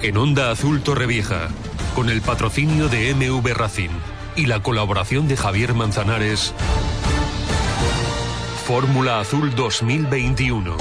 En Onda Azul Torrevieja, con el patrocinio de MV Racing y la colaboración de Javier Manzanares, Fórmula Azul 2021.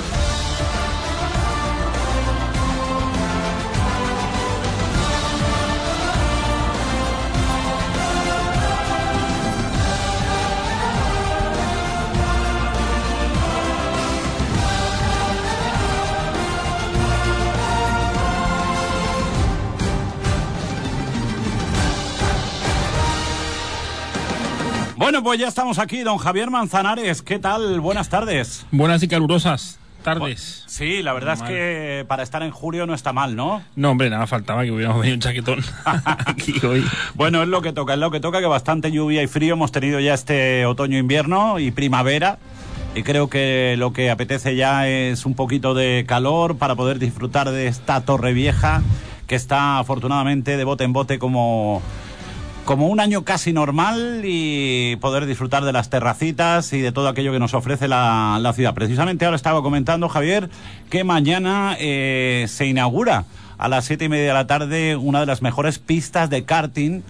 Bueno, pues ya estamos aquí, don Javier Manzanares. ¿Qué tal? Buenas tardes. Buenas y calurosas tardes. Sí, la verdad es que para estar en julio no está mal, ¿no? No, hombre, nada faltaba que hubiéramos venido un chaquetón aquí hoy. Bueno, es lo que toca, que bastante lluvia y frío hemos tenido ya este otoño-invierno y primavera. Y creo que lo que apetece ya es un poquito de calor para poder disfrutar de esta Torrevieja, que está afortunadamente de bote en bote como un año casi normal, y poder disfrutar de las terracitas y de todo aquello que nos ofrece la ciudad. Precisamente ahora estaba comentando, Javier, que mañana se inaugura a las 7:30 de la tarde una de las mejores pistas de karting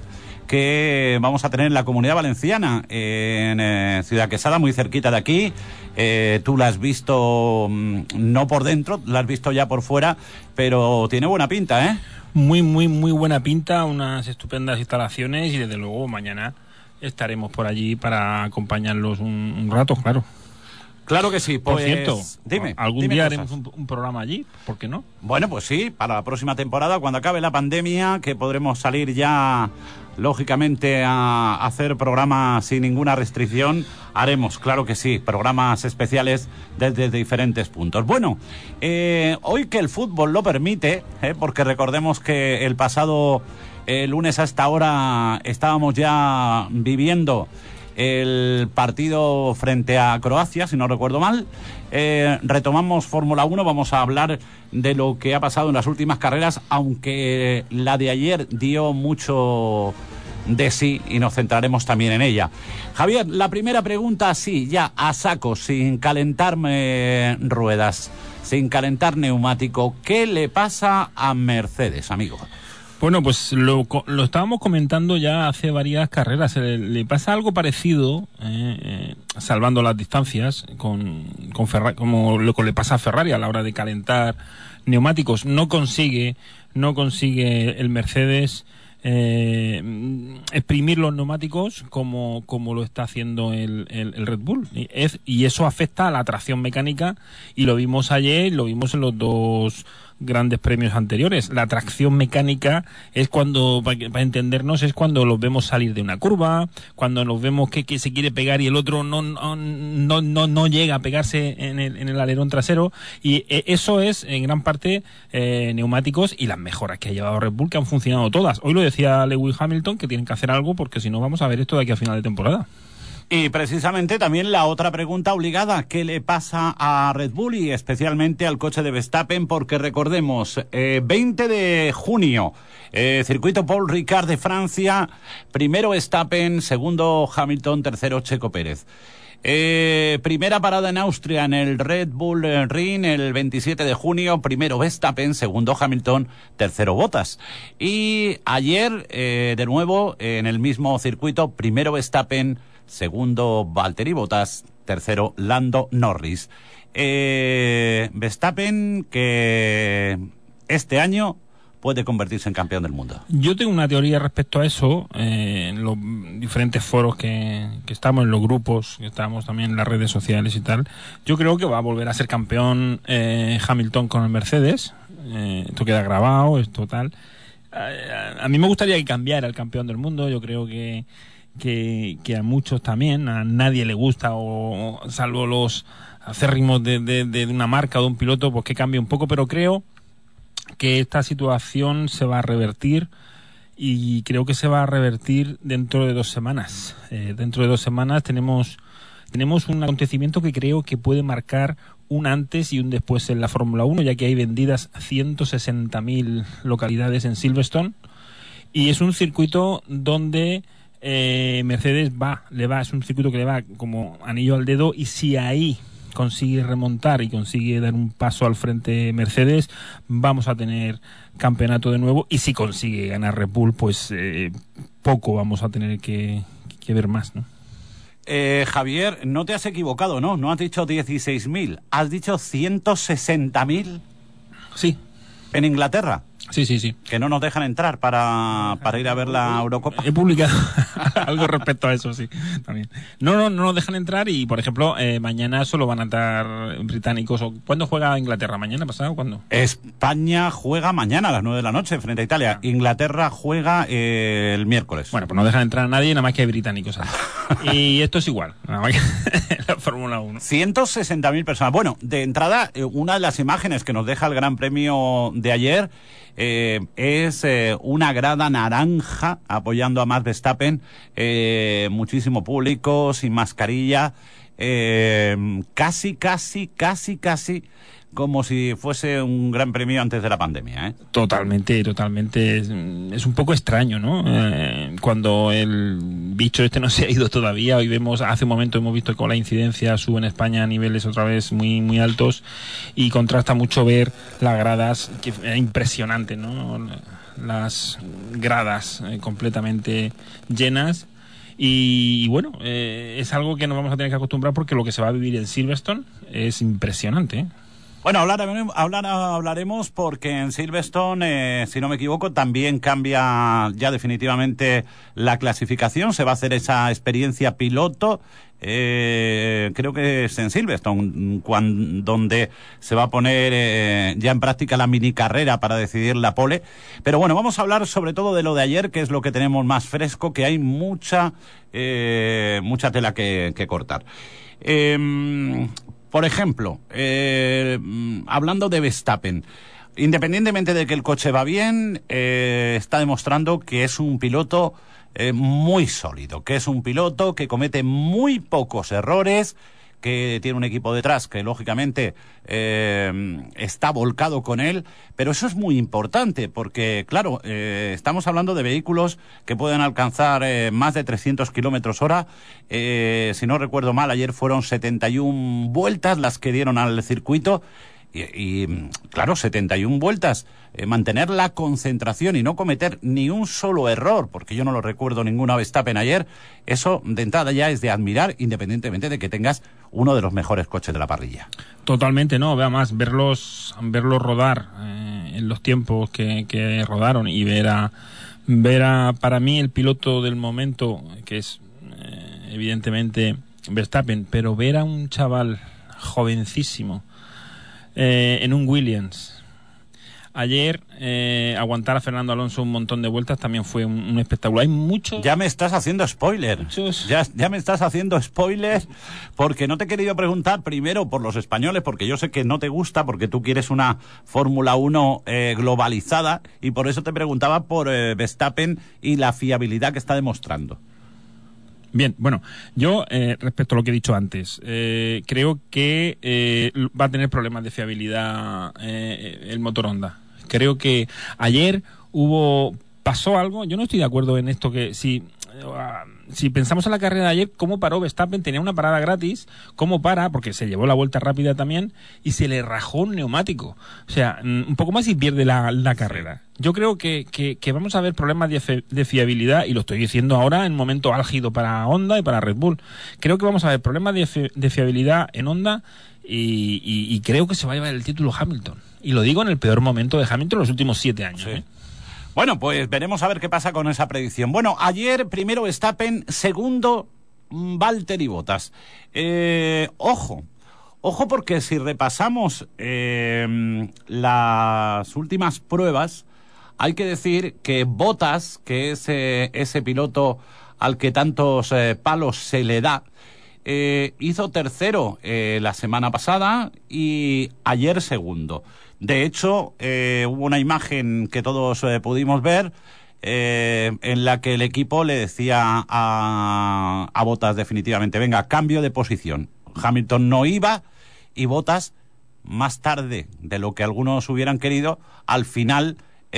que vamos a tener en la Comunidad Valenciana, en Ciudad Quesada, muy cerquita de aquí. Tú la has visto, no por dentro, la has visto ya por fuera, pero tiene buena pinta, ¿eh? Muy buena pinta, unas estupendas instalaciones, y desde luego mañana estaremos por allí para acompañarlos un rato, claro. Claro que sí. Pues, por cierto, dime día cosas. haremos un programa allí, ¿por qué no? Bueno, pues sí, para la próxima temporada, cuando acabe la pandemia, que podremos salir ya, lógicamente, a hacer programas sin ninguna restricción, haremos, claro que sí, programas especiales desde diferentes puntos. Bueno, hoy que el fútbol lo permite, porque recordemos que el pasado lunes a esta hora estábamos ya viviendo el partido frente a Croacia, si no recuerdo mal. Retomamos Fórmula 1, vamos a hablar de lo que ha pasado en las últimas carreras, aunque la de ayer dio mucho de sí y nos centraremos también en ella. Javier, la primera pregunta, sí, ya a saco, sin calentarme ruedas, sin calentar neumático. ¿Qué le pasa a Mercedes, amigo? Bueno, pues lo estábamos comentando ya hace varias carreras. Le pasa algo parecido, salvando las distancias, con Ferrari, como lo que le pasa a Ferrari a la hora de calentar neumáticos. No consigue el Mercedes exprimir los neumáticos como lo está haciendo el Red Bull, y eso afecta a la tracción mecánica, y lo vimos ayer, lo vimos en los dos grandes premios anteriores. La tracción mecánica es cuando, para entendernos, es cuando los vemos salir de una curva, cuando nos vemos que se quiere pegar y el otro no llega a pegarse en el alerón trasero, y eso es en gran parte neumáticos y las mejoras que ha llevado Red Bull, que han funcionado todas. Hoy lo decía Lewis Hamilton, que tienen que hacer algo, porque si no vamos a ver esto de aquí a final de temporada. Y precisamente también la otra pregunta obligada, ¿qué le pasa a Red Bull y especialmente al coche de Verstappen? Porque recordemos, 20 de junio, circuito Paul Ricard de Francia, primero Verstappen, segundo Hamilton, tercero Checo Pérez. Primera parada en Austria en el Red Bull Ring el 27 de junio, primero Verstappen, segundo Hamilton, tercero Bottas. Y ayer, de nuevo, en el mismo circuito, primero Verstappen, segundo Valtteri Bottas, tercero Lando Norris. Verstappen, que este año puede convertirse en campeón del mundo. Yo tengo una teoría respecto a eso, en los diferentes foros que estamos, en los grupos, que estamos también en las redes sociales y tal. Yo creo que va a volver a ser campeón Hamilton con el Mercedes. Esto queda grabado, es total. A mí me gustaría que cambiara el campeón del mundo. Yo creo que a muchos también, a nadie le gusta, o salvo los acérrimos de una marca o de un piloto, pues que cambie un poco, pero creo que esta situación se va a revertir, y creo que se va a revertir dentro de 2 semanas. Dentro de 2 semanas tenemos un acontecimiento que creo que puede marcar un antes y un después en la Fórmula 1, ya que hay vendidas 160.000 localidades en Silverstone, y es un circuito donde Mercedes es un circuito que le va como anillo al dedo, y si ahí consigue remontar y consigue dar un paso al frente Mercedes, vamos a tener campeonato de nuevo, y si consigue ganar Red Bull, pues poco vamos a tener que ver más, ¿no? Javier, no te has equivocado, ¿no? No has dicho 16.000, has dicho 160.000. Sí. En Inglaterra. Sí. Que no nos dejan entrar para ir a ver la Eurocopa. He publicado algo respecto a eso, sí, también. No nos dejan entrar y, por ejemplo, mañana solo van a estar británicos. ¿Cuándo juega Inglaterra? ¿Mañana pasado? ¿Cuándo? España juega mañana a las 9 de la noche frente a Italia. Inglaterra juega el miércoles. Bueno, pues no dejan entrar a nadie, nada más que hay británicos ahí. Y esto es igual, nada más que la Fórmula 1. 160.000 personas. Bueno, de entrada, una de las imágenes que nos deja el Gran Premio de ayer es una grada naranja apoyando a Max Verstappen, muchísimo público, sin mascarilla, casi como si fuese un Gran Premio antes de la pandemia, ¿eh? Totalmente. Es un poco extraño, ¿no? Cuando el bicho este no se ha ido todavía, hoy vemos, hace un momento hemos visto que la incidencia sube en España a niveles otra vez muy, muy altos, y contrasta mucho ver las gradas, que es impresionante, ¿no? Las gradas completamente llenas. Y bueno, es algo que nos vamos a tener que acostumbrar, porque lo que se va a vivir en Silverstone es impresionante, ¿eh? Bueno, hablaremos porque en Silverstone, si no me equivoco, también cambia ya definitivamente la clasificación. Se va a hacer esa experiencia piloto. Creo que es en Silverstone, donde se va a poner ya en práctica la mini carrera para decidir la pole. Pero bueno, vamos a hablar sobre todo de lo de ayer, que es lo que tenemos más fresco, que hay mucha tela que cortar. Por ejemplo, hablando de Verstappen, independientemente de que el coche va bien, está demostrando que es un piloto muy sólido, que es un piloto que comete muy pocos errores, que tiene un equipo detrás que lógicamente está volcado con él, pero eso es muy importante porque, claro, estamos hablando de vehículos que pueden alcanzar más de 300 kilómetros hora. Si no recuerdo mal, ayer fueron 71 vueltas las que dieron al circuito. Y claro, 71 vueltas, mantener la concentración y no cometer ni un solo error, porque yo no lo recuerdo ninguna Verstappen ayer, eso de entrada ya es de admirar, independientemente de que tengas uno de los mejores coches de la parrilla. Totalmente, no, vea más, verlos rodar en los tiempos que rodaron, y ver a para mí el piloto del momento, que es evidentemente Verstappen, pero ver a un chaval jovencísimo en un Williams ayer, aguantar a Fernando Alonso un montón de vueltas también fue un espectáculo. Hay mucho... Ya me estás haciendo spoiler. Ya me estás haciendo spoiler, porque no te he querido preguntar primero por los españoles, porque yo sé que no te gusta, porque tú quieres una Fórmula 1 globalizada, y por eso te preguntaba por Verstappen y la fiabilidad que está demostrando. Bien, bueno, yo respecto a lo que he dicho antes, creo que va a tener problemas de fiabilidad el motor Honda. Creo que ayer pasó algo. Yo no estoy de acuerdo en esto, que si pensamos en la carrera de ayer, cómo paró Verstappen, tenía una parada gratis, cómo para, porque se llevó la vuelta rápida también, y se le rajó un neumático. O sea, un poco más y pierde la carrera. Yo creo que vamos a ver problemas de fiabilidad, y lo estoy diciendo ahora en un momento álgido para Honda y para Red Bull. Creo que vamos a ver problemas de fiabilidad en Honda, y creo que se va a llevar el título Hamilton. Y lo digo en el peor momento de Hamilton en los últimos 7 años. Sí. Bueno, pues veremos a ver qué pasa con esa predicción. Bueno, ayer primero Verstappen, segundo Valtteri Bottas. Ojo porque si repasamos las últimas pruebas, hay que decir que Bottas, que es ese piloto al que tantos palos se le da, hizo tercero la semana pasada y ayer segundo. De hecho, hubo una imagen que todos pudimos ver en la que el equipo le decía a Bottas definitivamente, venga, cambio de posición. Hamilton no iba, y Bottas, más tarde de lo que algunos hubieran querido, al final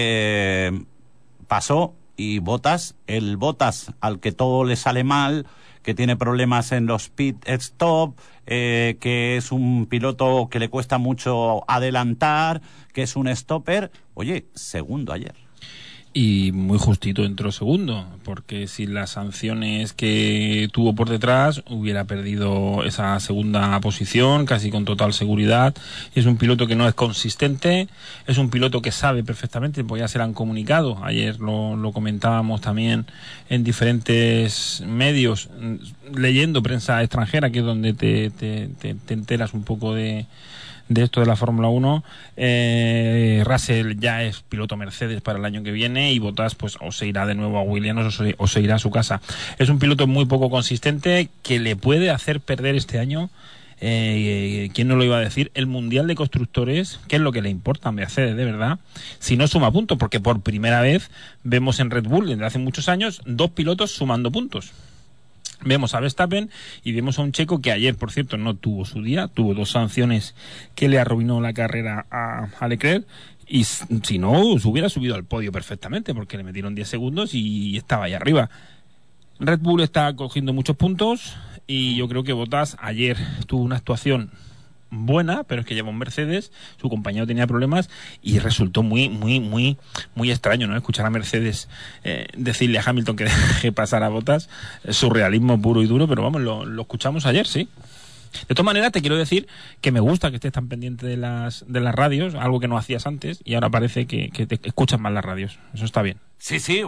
pasó, y Bottas, el Bottas al que todo le sale mal, que tiene problemas en los pit stop, que es un piloto que le cuesta mucho adelantar, que es un stopper. Oye, segundo ayer. Y muy justito entró segundo, porque sin las sanciones que tuvo por detrás hubiera perdido esa segunda posición casi con total seguridad. Es un piloto que no es consistente, es un piloto que sabe perfectamente, pues ya se lo han comunicado, ayer lo comentábamos también en diferentes medios, leyendo prensa extranjera, que es donde te enteras un poco de esto de la Fórmula 1. Russell ya es piloto Mercedes para el año que viene, y Bottas pues o se irá de nuevo a Williams o se irá a su casa. Es un piloto muy poco consistente que le puede hacer perder este año, ¿quién no lo iba a decir?, el Mundial de Constructores, que es lo que le importa a Mercedes de verdad, si no suma puntos, porque por primera vez vemos en Red Bull desde hace muchos años 2 pilotos sumando puntos. Vemos a Verstappen y vemos a un checo que ayer, por cierto, no tuvo su día, tuvo 2 sanciones que le arruinó la carrera a Leclerc, y si no, se hubiera subido al podio perfectamente, porque le metieron 10 segundos y estaba ahí arriba. Red Bull está cogiendo muchos puntos, y yo creo que Bottas ayer tuvo una actuación buena, pero es que lleva un Mercedes, su compañero tenía problemas, y resultó muy extraño, ¿no?, escuchar a Mercedes decirle a Hamilton que deje pasar a Bottas. Surrealismo puro y duro, pero vamos, lo escuchamos ayer, sí. De todas maneras, te quiero decir que me gusta que estés tan pendiente de las radios, algo que no hacías antes, y ahora parece que te escuchas más las radios. Eso está bien. Sí,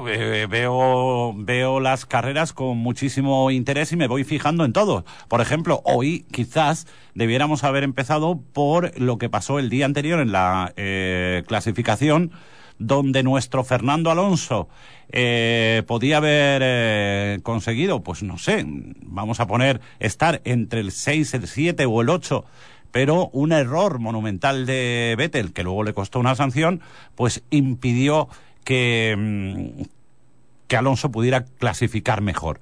veo las carreras con muchísimo interés y me voy fijando en todo. Por ejemplo, hoy quizás debiéramos haber empezado por lo que pasó el día anterior en la clasificación, donde nuestro Fernando Alonso podía haber conseguido, pues no sé, vamos a poner, estar entre el 6, el 7 o el 8, pero un error monumental de Vettel, que luego le costó una sanción, pues impidió que Alonso pudiera clasificar mejor.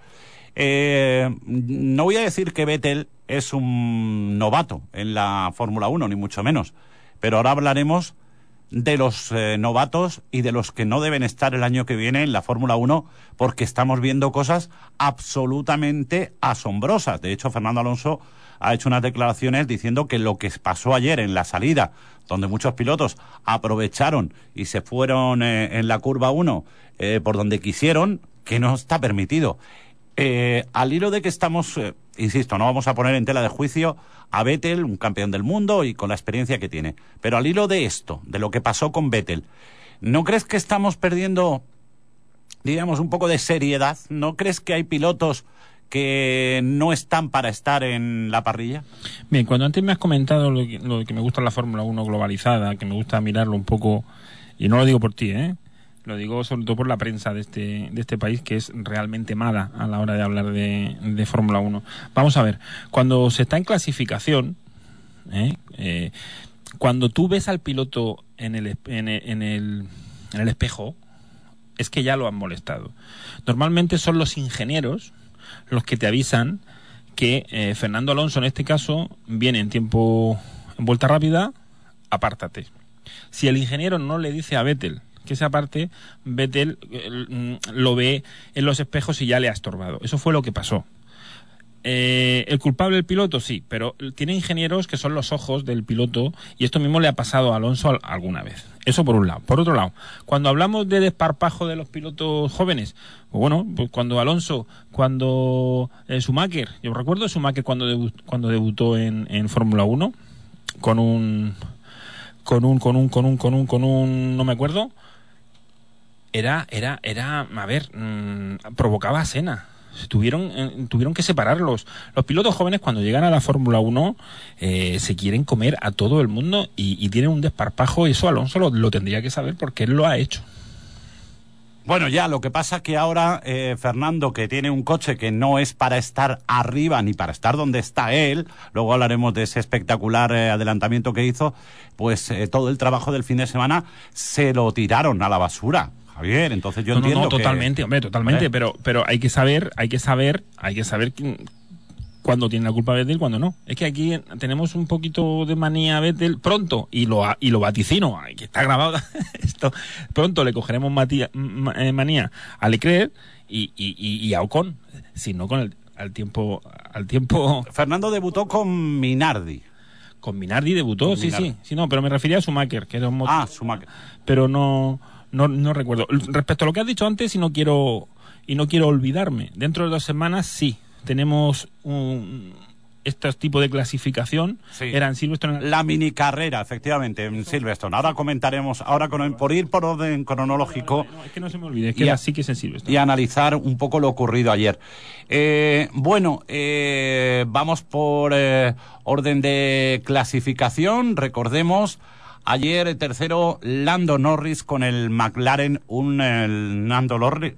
No voy a decir que Vettel es un novato en la Fórmula 1, ni mucho menos, pero ahora hablaremos de los novatos y de los que no deben estar el año que viene en la Fórmula 1, porque estamos viendo cosas absolutamente asombrosas. De hecho, Fernando Alonso ha hecho unas declaraciones diciendo que lo que pasó ayer en la salida, donde muchos pilotos aprovecharon y se fueron en la curva 1 por donde quisieron, que no está permitido. Al hilo de que estamos, insisto, no vamos a poner en tela de juicio a Vettel, un campeón del mundo y con la experiencia que tiene, pero al hilo de esto, de lo que pasó con Vettel, ¿no crees que estamos perdiendo, digamos, un poco de seriedad? ¿No crees que hay pilotos que no están para estar en la parrilla? Bien, cuando antes me has comentado lo que me gusta la Fórmula 1 globalizada, que me gusta mirarlo un poco, y no lo digo por ti, lo digo sobre todo por la prensa de este país, que es realmente mala a la hora de hablar de Fórmula 1. Vamos a ver, cuando se está en clasificación, cuando tú ves al piloto en el espejo, es que ya lo han molestado. Normalmente son los ingenieros los que te avisan que Fernando Alonso, en este caso, viene en vuelta rápida, apártate. Si el ingeniero no le dice a Vettel que se aparte, Vettel lo ve en los espejos y ya le ha estorbado. Eso fue lo que pasó. ¿El culpable el piloto? Sí, pero tiene ingenieros que son los ojos del piloto, y esto mismo le ha pasado a Alonso alguna vez. Eso por un lado. Por otro lado, cuando hablamos de desparpajo de los pilotos jóvenes, pues bueno, pues cuando Schumacher, yo recuerdo Schumacher cuando debutó en Fórmula 1 con un no me acuerdo, provocaba a Senna. Tuvieron que separarlos. Los pilotos jóvenes, cuando llegan a la Fórmula 1, se quieren comer a todo el mundo y tienen un desparpajo. Eso Alonso lo tendría que saber, porque él lo ha hecho. Bueno, ya, lo que pasa que ahora Fernando, que tiene un coche que no es para estar arriba ni para estar donde está él, luego hablaremos de ese espectacular adelantamiento que hizo, pues todo el trabajo del fin de semana se lo tiraron a la basura. Javier, entonces yo entiendo totalmente, hombre, totalmente, pero hay que saber cuándo tiene la culpa Vettel y cuándo no. Es que aquí tenemos un poquito de manía a Vettel pronto, y lo vaticino, que está grabado esto, pronto le cogeremos manía a Leclerc y a Ocon, si no al tiempo. Fernando debutó con Minardi. Con Minardi debutó, sí, no, pero me refería a Schumacher, que era un motor. Schumacher. Pero no recuerdo. Respecto a lo que has dicho antes, y no quiero olvidarme, dentro de 2 semanas sí tenemos este tipo de clasificación. Sí. Era en Silverstone. La mini carrera, efectivamente, en Silverstone. Ahora comentaremos, por ir por orden cronológico. No, es que no se me olvide, es que sí que es en Silverstone. Y analizar un poco lo ocurrido ayer. Vamos por orden de clasificación. Recordemos, ayer tercero Lando Norris con el McLaren, Lando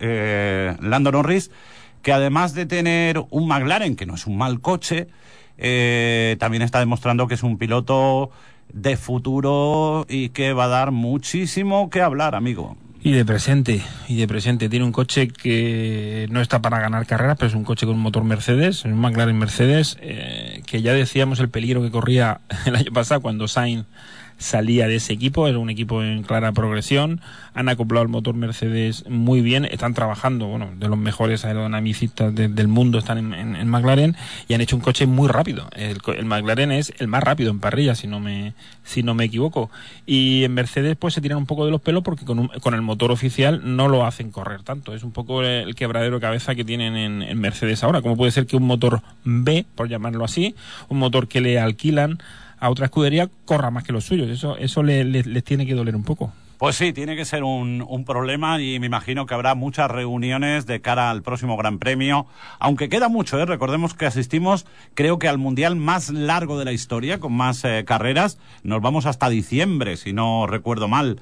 Norris, que además de tener un McLaren, que no es un mal coche, también está demostrando que es un piloto de futuro y que va a dar muchísimo que hablar, amigo. Y de presente. Tiene un coche que no está para ganar carreras, pero es un coche con un motor Mercedes, un McLaren Mercedes, que ya decíamos el peligro que corría el año pasado cuando Sainz salía de ese equipo. Era un equipo en clara progresión. Han acoplado el motor Mercedes muy bien. Están trabajando, de los mejores aerodinamicistas del mundo están en McLaren, y han hecho un coche muy rápido. El McLaren es el más rápido en parrilla, si no me equivoco. Y en Mercedes pues se tiran un poco de los pelos porque con el motor oficial no lo hacen correr tanto. Es un poco el quebradero de cabeza que tienen en Mercedes ahora. ¿Cómo puede ser que un motor B, por llamarlo así, un motor que le alquilan a otra escudería, corra más que los suyos? Eso les tiene que doler un poco. Pues sí, tiene que ser un problema, y me imagino que habrá muchas reuniones de cara al próximo Gran Premio, aunque queda mucho, ¿eh? Recordemos que asistimos, creo que al Mundial más largo de la historia, con más carreras. Nos vamos hasta diciembre, si no recuerdo mal,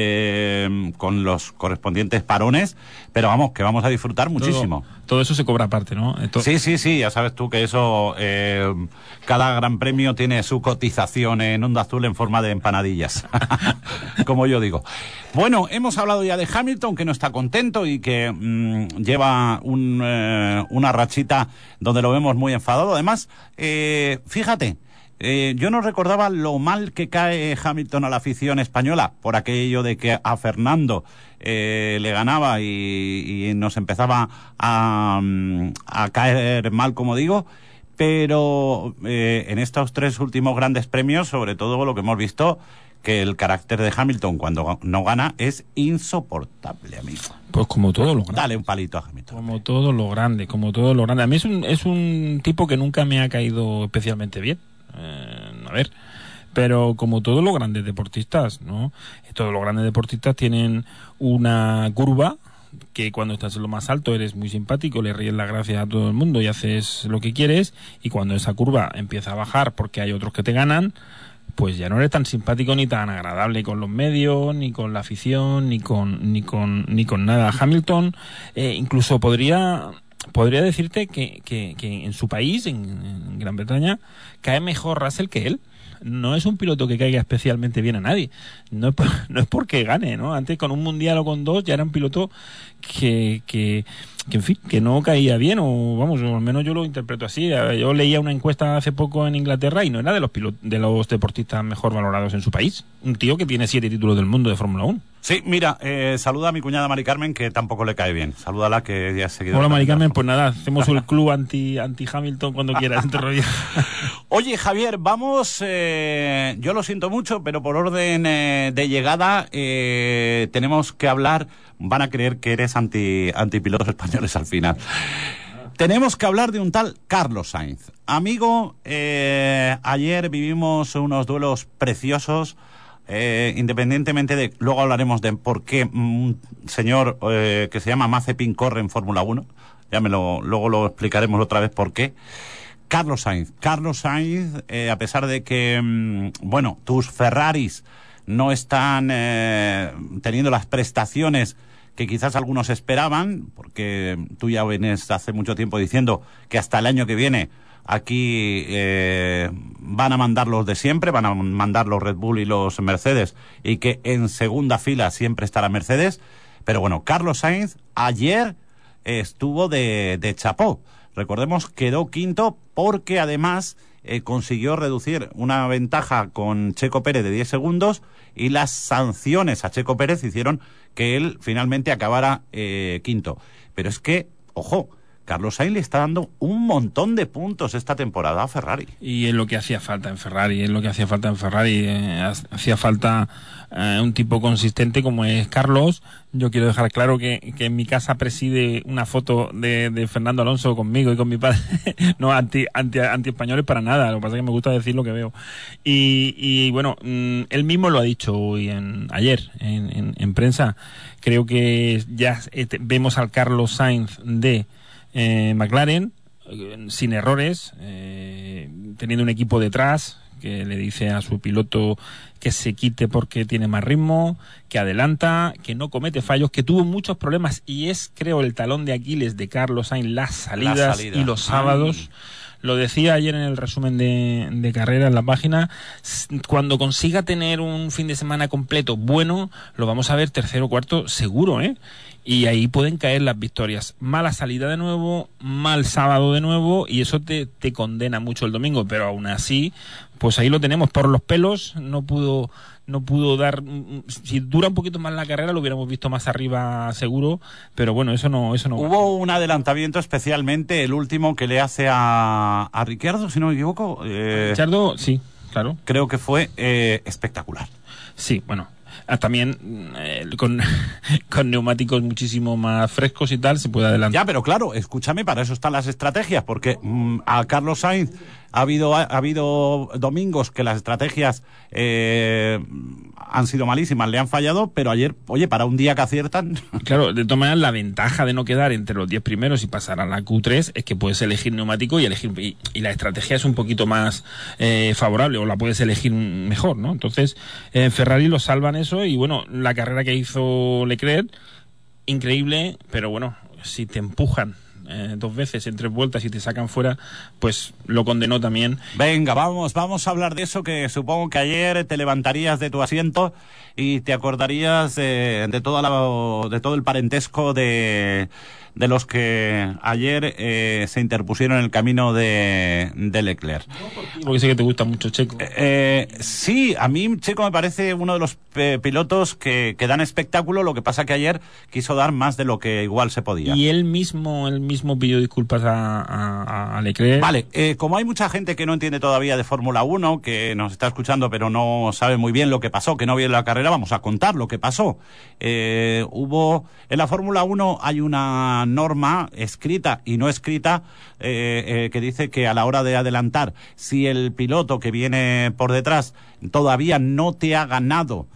con los correspondientes parones, pero vamos, que vamos a disfrutar muchísimo. Todo eso se cobra aparte, ¿no? Sí, ya sabes tú que eso, cada Gran Premio tiene su cotización en Onda Azul en forma de empanadillas, como yo digo. Bueno, hemos hablado ya de Hamilton, que no está contento y que lleva una rachita donde lo vemos muy enfadado. Además, fíjate, yo no recordaba lo mal que cae Hamilton a la afición española por aquello de que a Fernando le ganaba y nos empezaba a caer mal, como digo. Pero en estos 3 últimos grandes premios, sobre todo lo que hemos visto, que el carácter de Hamilton cuando no gana es insoportable, amigo. Pues como todo lo grande. Dale un palito a Hamilton. Como todo lo grande. A mí es un tipo que nunca me ha caído especialmente bien. Pero como todos los grandes deportistas, ¿no? Todos los grandes deportistas tienen una curva que cuando estás en lo más alto eres muy simpático, le ríes las gracias a todo el mundo y haces lo que quieres, y cuando esa curva empieza a bajar porque hay otros que te ganan, pues ya no eres tan simpático ni tan agradable con los medios, ni con la afición, ni con nada. Hamilton incluso podría decirte que en su país, en Gran Bretaña, cae mejor Russell que él. No es un piloto que caiga especialmente bien a nadie. No es porque gane, ¿no? Antes, con un mundial o con 2, ya era un piloto que en fin, que no caía bien, o al menos yo lo interpreto así. Yo leía una encuesta hace poco en Inglaterra y no era de los deportistas mejor valorados en su país. Un tío que tiene 7 títulos del mundo de Fórmula 1. Sí, mira, saluda a mi cuñada Mari Carmen, que tampoco le cae bien. Salúdala, que ya ha seguido. Hola, Mari Carmen, pues nada, hacemos el club anti Hamilton cuando quieras. Oye, Javier, vamos, yo lo siento mucho, pero por orden de llegada tenemos que hablar. Van a creer que eres antipilotos españoles al final. Tenemos que hablar de un tal Carlos Sainz. Amigo, ayer vivimos unos duelos preciosos. Independientemente de, luego hablaremos de por qué un señor que se llama Mazepin corre en Fórmula 1, luego lo explicaremos otra vez por qué. Carlos Sainz, a pesar de que tus Ferraris no están teniendo las prestaciones que quizás algunos esperaban, porque tú ya vienes hace mucho tiempo diciendo que hasta el año que viene aquí van a mandar los de siempre, van a mandar los Red Bull y los Mercedes, y que en segunda fila siempre estará Mercedes. Pero bueno, Carlos Sainz ayer estuvo de chapó. Recordemos, quedó quinto porque además consiguió reducir una ventaja con Checo Pérez de 10 segundos, y las sanciones a Checo Pérez hicieron que él finalmente acabara quinto. Pero es que, ojo, Carlos Sainz le está dando un montón de puntos esta temporada a Ferrari. Y es lo que hacía falta en Ferrari, hacía falta un tipo consistente como es Carlos. Yo quiero dejar claro que en mi casa preside una foto de Fernando Alonso conmigo y con mi padre, no anti españoles para nada, lo que pasa es que me gusta decir lo que veo. Y bueno, él mismo lo ha dicho hoy ayer en prensa. Creo que ya vemos al Carlos Sainz de McLaren sin errores, teniendo un equipo detrás que le dice a su piloto que se quite porque tiene más ritmo, que adelanta, que no comete fallos, que tuvo muchos problemas y es, creo, el talón de Aquiles de Carlos Sainz, las salidas y los sábados. Lo decía ayer en el resumen de carrera en la página, cuando consiga tener un fin de semana completo bueno, lo vamos a ver tercero o cuarto seguro, y ahí pueden caer las victorias. Mala salida de nuevo, mal sábado de nuevo, y eso te condena mucho el domingo, pero aún así, pues ahí lo tenemos por los pelos. No pudo dar, si dura un poquito más la carrera lo hubiéramos visto más arriba seguro, pero bueno, eso no hubo un adelantamiento, especialmente el último que le hace a Ricciardo, si no me equivoco. Ricciardo, sí, claro. Creo que fue espectacular. Sí, bueno, también con neumáticos muchísimo más frescos y tal se puede adelantar. Ya, pero claro, escúchame, para eso están las estrategias, porque a Carlos Sainz ha habido domingos que las estrategias han sido malísimas, le han fallado, pero ayer, oye, para un día que aciertan... Claro, de todas maneras, la ventaja de no quedar entre los 10 primeros y pasar a la Q3 es que puedes elegir neumático y la estrategia es un poquito más favorable, o la puedes elegir mejor, ¿no? Entonces, Ferrari lo salvan eso, y bueno, la carrera que hizo Leclerc, increíble, pero bueno, si te empujan 2 veces en 3 vueltas y te sacan fuera, pues lo condenó también. Venga, vamos a hablar de eso, que supongo que ayer te levantarías de tu asiento y te acordarías de todo el parentesco de los que ayer se interpusieron en el camino de Leclerc. Porque sé que te gusta mucho Checo. Sí, a mí Checo me parece uno de los pilotos que dan espectáculo, lo que pasa que ayer quiso dar más de lo que igual se podía. Y él mismo pidió disculpas a Leclerc. Vale, como hay mucha gente que no entiende todavía de Fórmula 1, que nos está escuchando pero no sabe muy bien lo que pasó, que no vio la carrera, vamos a contar lo que pasó. En la Fórmula 1 hay una norma escrita y no escrita que dice que a la hora de adelantar, si el piloto que viene por detrás todavía no te ha ganado,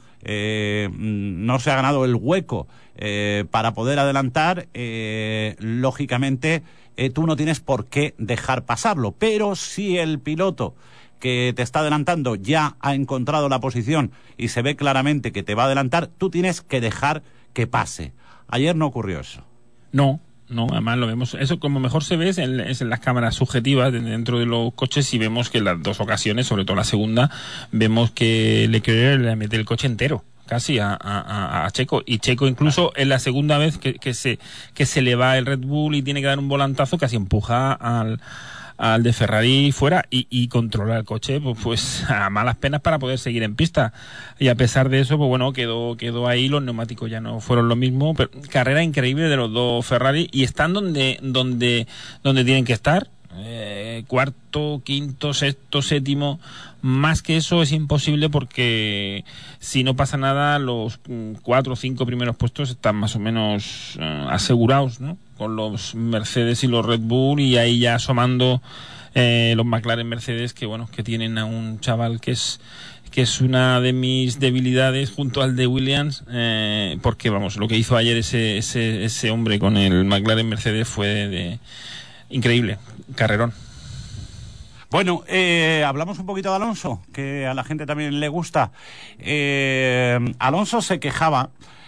no se ha ganado el hueco para poder adelantar, lógicamente tú no tienes por qué dejar pasarlo, pero si el piloto que te está adelantando ya ha encontrado la posición y se ve claramente que te va a adelantar, tú tienes que dejar que pase. Ayer no ocurrió eso. No, además lo vemos, eso como mejor se ve es en las cámaras subjetivas dentro de los coches, y vemos que en las 2 ocasiones, sobre todo la segunda, vemos que Leclerc le mete el coche entero casi a Checo, y Checo incluso en la segunda vez que se le va el Red Bull y tiene que dar un volantazo, casi empuja al de Ferrari fuera y controla el coche pues a malas penas para poder seguir en pista, y a pesar de eso pues bueno, quedó ahí, los neumáticos ya no fueron lo mismo, pero carrera increíble de los 2 Ferrari, y están donde tienen que estar, cuarto, quinto, sexto, séptimo. Más que eso es imposible, porque si no pasa nada los 4 o 5 primeros puestos están más o menos asegurados, ¿no? Con los Mercedes y los Red Bull, y ahí ya asomando los McLaren Mercedes, que bueno, que tienen a un chaval que es una de mis debilidades junto al de Williams, porque vamos, lo que hizo ayer ese hombre con el McLaren Mercedes fue increíble, carrerón. Bueno, hablamos un poquito de Alonso, que a la gente también le gusta. Alonso se quejaba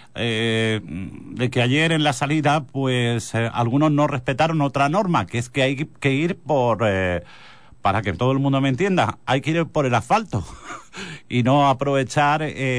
de que ayer en la salida, pues algunos no respetaron otra norma, que es que hay que ir para que todo el mundo me entienda, hay que ir por el asfalto y no aprovechar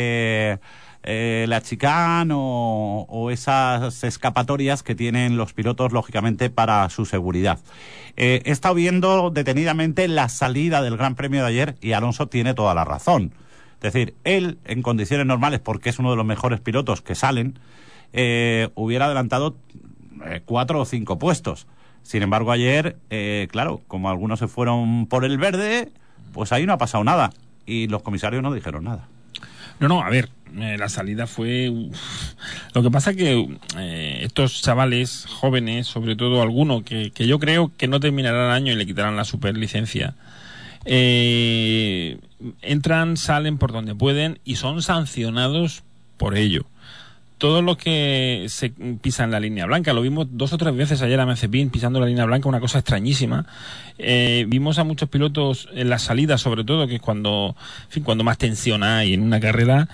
la chicane o esas escapatorias que tienen los pilotos, lógicamente, para su seguridad. He estado viendo detenidamente la salida del Gran Premio de ayer y Alonso tiene toda la razón. Es decir, él, en condiciones normales, porque es uno de los mejores pilotos que salen, hubiera adelantado 4 o 5 puestos. Sin embargo, ayer, claro, como algunos se fueron por el verde, pues ahí no ha pasado nada. Y los comisarios no dijeron nada. No, a ver, la salida fue... Lo que pasa que estos chavales jóvenes, sobre todo algunos, que yo creo que no terminarán el año y le quitarán la superlicencia, entran, salen por donde pueden y son sancionados por ello. Todos los que se pisan la línea blanca, lo vimos 2 o 3 veces ayer a Mazepin pisando la línea blanca, una cosa extrañísima. Vimos a muchos pilotos en la salida, sobre todo, que es cuando más tensión hay en una carrera,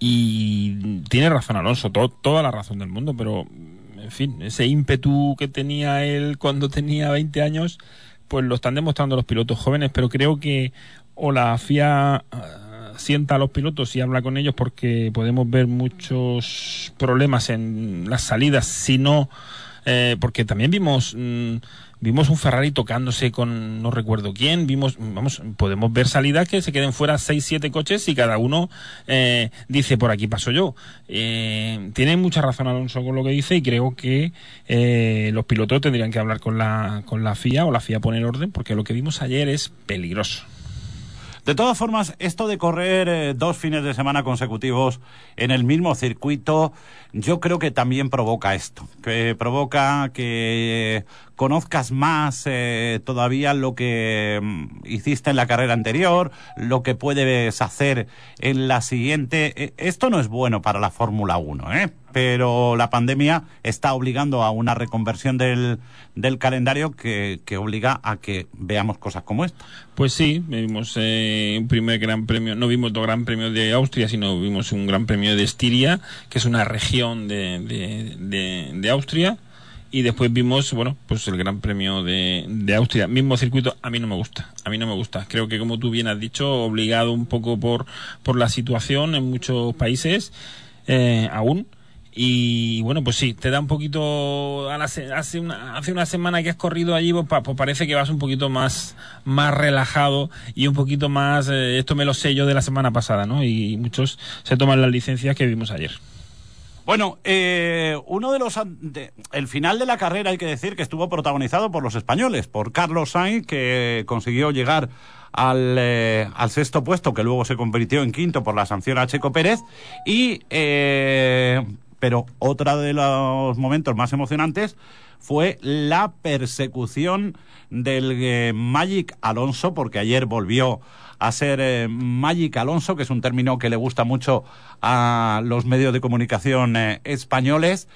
y tiene razón Alonso, toda la razón del mundo, pero en fin, ese ímpetu que tenía él cuando tenía 20 años, pues lo están demostrando los pilotos jóvenes, pero creo que o la FIA sienta a los pilotos y habla con ellos, porque podemos ver muchos problemas en las salidas, si no, porque también vimos un Ferrari tocándose con no recuerdo quién, podemos ver salidas que se queden fuera 6-7 coches y cada uno dice por aquí paso yo. Tiene mucha razón Alonso con lo que dice, y creo que los pilotos tendrían que hablar con la FIA, o la FIA poner orden, porque lo que vimos ayer es peligroso. De todas formas, esto de correr 2 fines de semana consecutivos en el mismo circuito, yo creo que también provoca esto, que provoca que conozcas más todavía lo que hiciste en la carrera anterior, lo que puedes hacer en la siguiente. Esto no es bueno para la Fórmula 1, pero la pandemia está obligando a una reconversión del calendario que obliga a que veamos cosas como esta. Pues sí, vimos un primer gran premio, no vimos 2 gran premios de Austria, sino vimos un gran premio de Estiria, que es una región de Austria, y después vimos, pues el gran premio de Austria, mismo circuito. A mí no me gusta, creo que, como tú bien has dicho, obligado un poco por la situación en muchos países aún. Y bueno, pues sí, te da un poquito... Hace una semana que has corrido allí, pues parece que vas un poquito más relajado y un poquito más... esto me lo sé yo de la semana pasada, ¿no? Y muchos se toman las licencias que vimos ayer. Bueno, uno de los... el final de la carrera, hay que decir que estuvo protagonizado por los españoles, por Carlos Sainz, que consiguió llegar al 6º puesto, que luego se convirtió en 5º por la sanción a Checo Pérez, y... pero otro de los momentos más emocionantes fue la persecución del Magic Alonso, porque ayer volvió a ser Magic Alonso, que es un término que le gusta mucho a los medios de comunicación españoles.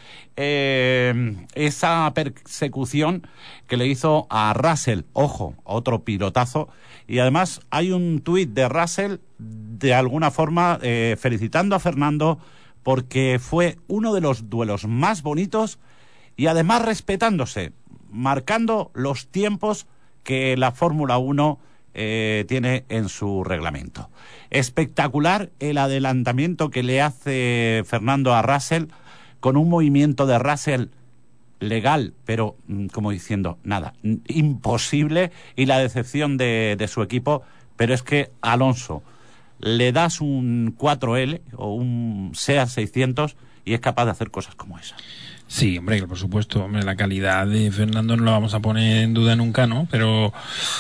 Esa persecución que le hizo a Russell, ojo, otro pilotazo, y además hay un tuit de Russell de alguna forma felicitando a Fernando, porque fue uno de los duelos más bonitos y además respetándose, marcando los tiempos que la Fórmula 1 tiene en su reglamento. Espectacular el adelantamiento que le hace Fernando a Russell, con un movimiento de Russell legal, pero como diciendo, nada, imposible, y la decepción de su equipo. Pero es que Alonso, le das un 4L o un SEAT 600 y es capaz de hacer cosas como esa. Sí, hombre, por supuesto, la calidad de Fernando no la vamos a poner en duda nunca, ¿no? Pero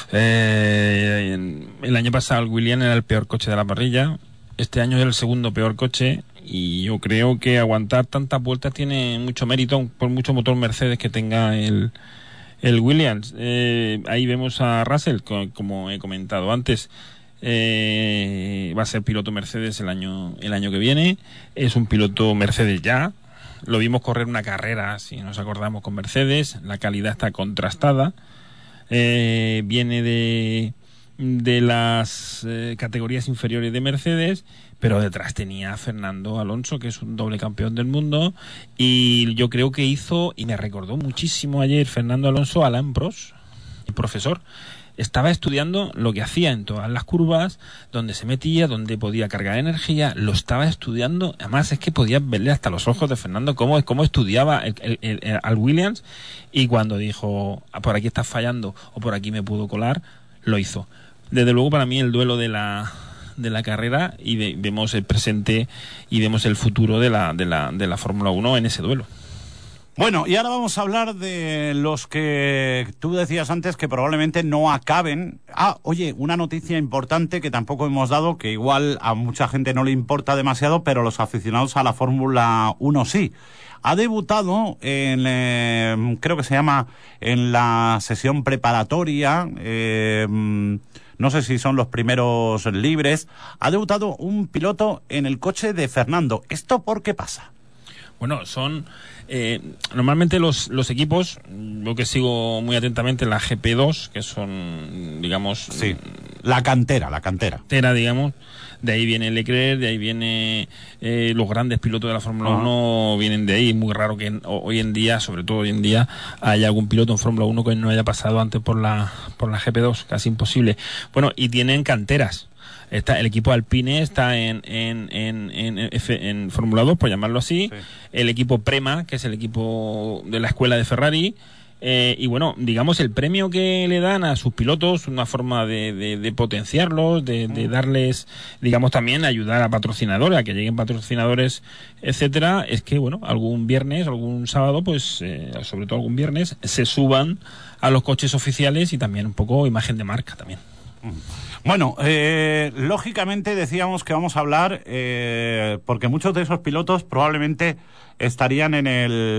el año pasado el Williams era el peor coche de la parrilla, este año es el segundo peor coche, y yo creo que aguantar tantas vueltas tiene mucho mérito, por mucho motor Mercedes que tenga el Williams. Ahí vemos a Russell, como he comentado antes. Va a ser piloto Mercedes el año que viene. Es un piloto Mercedes ya. Lo vimos correr una carrera, si nos acordamos, con Mercedes. La calidad está contrastada. Viene de las categorías inferiores de Mercedes, pero detrás tenía a Fernando Alonso, que es un doble campeón del mundo, y yo creo que hizo, y me recordó muchísimo ayer Fernando Alonso, a Alain Prost, el profesor. Estaba estudiando lo que hacía en todas las curvas, donde se metía, donde podía cargar energía, lo estaba estudiando. Además es que podías verle hasta los ojos de Fernando cómo estudiaba al Williams, y cuando dijo, por aquí estás fallando o por aquí me puedo colar, lo hizo. Desde luego, para mí, el duelo de la carrera, y vemos el presente y vemos el futuro de la Fórmula 1 en ese duelo. Bueno, y ahora vamos a hablar de los que tú decías antes que probablemente no acaben. Oye, una noticia importante que tampoco hemos dado, que igual a mucha gente no le importa demasiado, pero los aficionados a la Fórmula 1 sí. Ha debutado creo que se llama, en la sesión preparatoria, no sé si son los primeros libres, ha debutado un piloto en el coche de Fernando. ¿Esto por qué pasa? Bueno, son normalmente los equipos, lo que sigo muy atentamente, la GP2, que son, digamos... Sí, la cantera. Digamos, de ahí viene Leclerc, de ahí viene los grandes pilotos de la Fórmula 1 vienen de ahí. Es muy raro que hoy en día, sobre todo hoy en día, haya algún piloto en Fórmula 1 que no haya pasado antes por la GP2, casi imposible. Bueno, y tienen canteras. El equipo Alpine está en Fórmula 2, por llamarlo así. Sí. El equipo Prema, que es el equipo de la escuela de Ferrari. Y bueno, digamos, el premio que le dan a sus pilotos, una forma de potenciarlos, de darles, digamos, también ayudar a patrocinadores, a que lleguen patrocinadores, etcétera, es que, bueno, algún viernes, algún sábado, pues, sobre todo algún viernes, se suban a los coches oficiales y también un poco imagen de marca también. Bueno, lógicamente decíamos que vamos a hablar, porque muchos de esos pilotos probablemente estarían en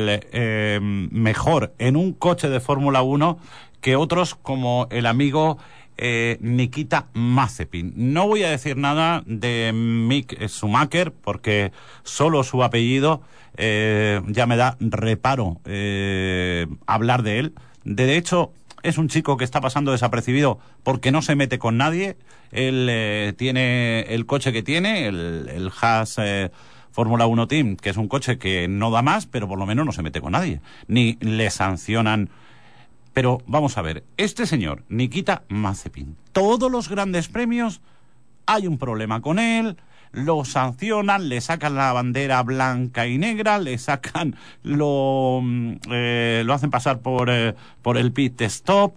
mejor en un coche de Fórmula 1 que otros como el amigo Nikita Mazepin. No voy a decir nada de Mick Schumacher porque solo su apellido ya me da reparo hablar de él. De hecho, es un chico que está pasando desapercibido porque no se mete con nadie. Él tiene el coche que tiene, el Haas Fórmula 1 Team, que es un coche que no da más, pero por lo menos no se mete con nadie, ni le sancionan. Pero vamos a ver, este señor, Nikita Mazepin, todos los grandes premios hay un problema con él, lo sancionan, le sacan la bandera blanca y negra, le sacan, lo hacen pasar por el pit stop.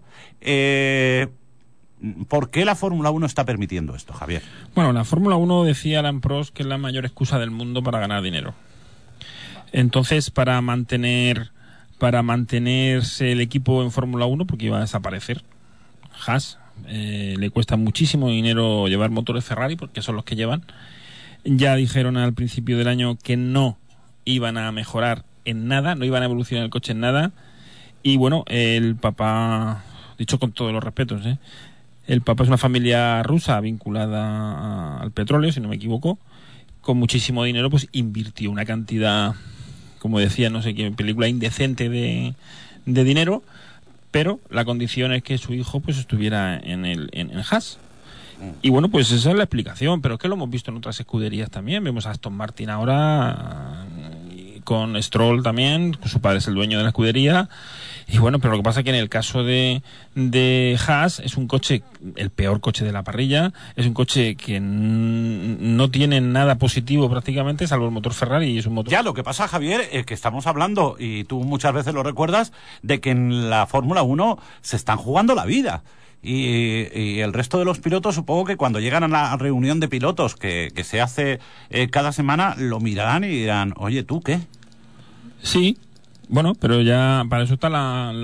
¿Por qué la Fórmula 1 está permitiendo esto, Javier? Bueno, la Fórmula 1, decía Alain Prost, que es la mayor excusa del mundo para ganar dinero. Entonces, para mantenerse el equipo en Fórmula 1, porque iba a desaparecer, Haas, le cuesta muchísimo dinero llevar motores Ferrari, porque son los que llevan. Ya dijeron al principio del año que no iban a mejorar en nada, no iban a evolucionar el coche en nada. Y bueno, el papá, dicho con todos los respetos, el papá es una familia rusa vinculada al petróleo, si no me equivoco, con muchísimo dinero, pues invirtió una cantidad, como decía, no sé qué, película indecente de dinero, pero la condición es que su hijo pues estuviera en Haas. Y bueno, pues esa es la explicación, pero es que lo hemos visto en otras escuderías también. Vemos a Aston Martin ahora, con Stroll también, su padre es el dueño de la escudería. Y bueno, pero lo que pasa es que en el caso de Haas es un coche, el peor coche de la parrilla, es un coche que no tiene nada positivo prácticamente, salvo el motor Ferrari, y es un motor... Ya, lo que pasa, Javier, es que estamos hablando, y tú muchas veces lo recuerdas, de que en la Fórmula 1 se están jugando la vida. Y el resto de los pilotos, supongo que cuando llegan a la reunión de pilotos que se hace cada semana, lo mirarán y dirán, oye, ¿tú qué? Sí, bueno, pero ya para eso está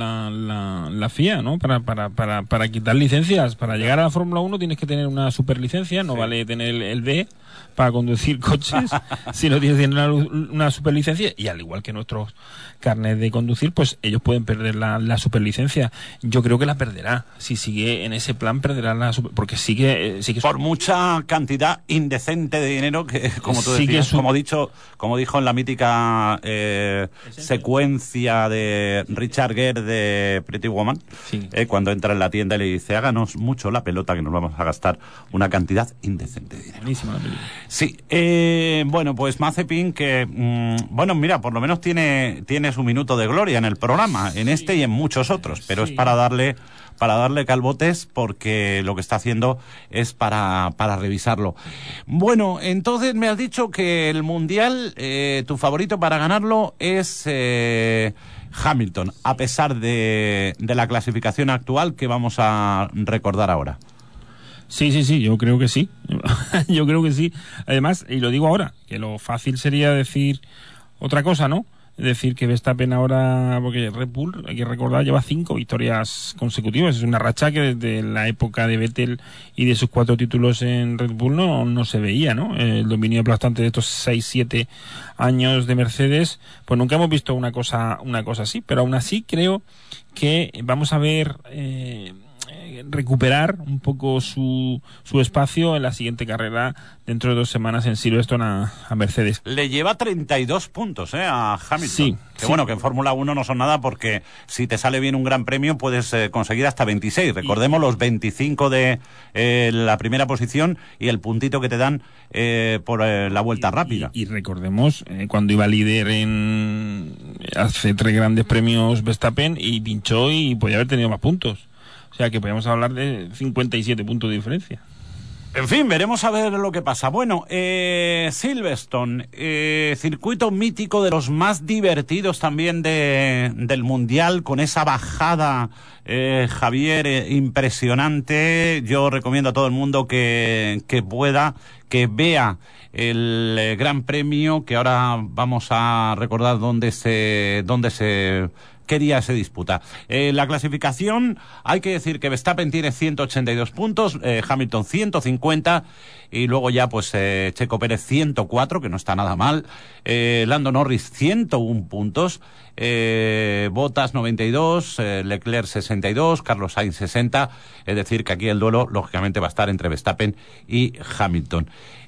la FIA, ¿no? Para quitar licencias. Para llegar a la Fórmula 1 tienes que tener una superlicencia, no vale tener el B para conducir coches, si no tienes una superlicencia, y al igual que nuestros carnet de conducir, pues ellos pueden perder la superlicencia. Yo creo que la perderá. Si sigue en ese plan, perderá porque sigue por mucha cantidad indecente de dinero que, como tú decías, como dijo en la mítica secuencia de Richard Gere de Pretty Woman, cuando entra en la tienda y le dice, háganos mucho la pelota que nos vamos a gastar una cantidad indecente de dinero. Buenísima la película. Sí, bueno, pues Mazepin que, bueno, mira, por lo menos tiene su minuto de gloria en el programa, en este y en muchos otros, pero es para darle calbotes, porque lo que está haciendo es para revisarlo. Bueno, entonces me has dicho que el Mundial, tu favorito para ganarlo es Hamilton, a pesar de la clasificación actual que vamos a recordar ahora. Sí, yo creo que sí. Yo creo que sí. Además, y lo digo ahora, que lo fácil sería decir otra cosa, ¿no? decir que Verstappen ahora, porque Red Bull, hay que recordar, lleva 5 victorias consecutivas. Es una racha que desde la época de Vettel y de sus 4 títulos en Red Bull no se veía, ¿no? El dominio aplastante de estos 6-7 años de Mercedes, pues nunca hemos visto una cosa así, pero aún así creo que vamos a ver recuperar un poco su espacio en la siguiente carrera dentro de 2 semanas en Silverstone a Mercedes. Le lleva 32 puntos a Hamilton. Sí, que bueno, que en Fórmula 1 no son nada, porque si te sale bien un gran premio puedes conseguir hasta 26. Recordemos los 25 de la primera posición y el puntito que te dan por la vuelta rápida. Y recordemos cuando iba líder hace 3 grandes premios Verstappen y pinchó y podía haber tenido más puntos. O sea que podemos hablar de 57 puntos de diferencia. En fin, veremos a ver lo que pasa. Bueno, Silverstone, circuito mítico, de los más divertidos también del Mundial, con esa bajada, Javier, impresionante. Yo recomiendo a todo el mundo que vea el Gran Premio, que ahora vamos a recordar qué día se disputa. La clasificación, hay que decir que Verstappen tiene 182 puntos, Hamilton 150, y luego ya pues Checo Pérez 104, que no está nada mal, Lando Norris 101 puntos, Bottas 92, Leclerc 62, Carlos Sainz 60, es decir que aquí el duelo lógicamente va a estar entre Verstappen y Hamilton.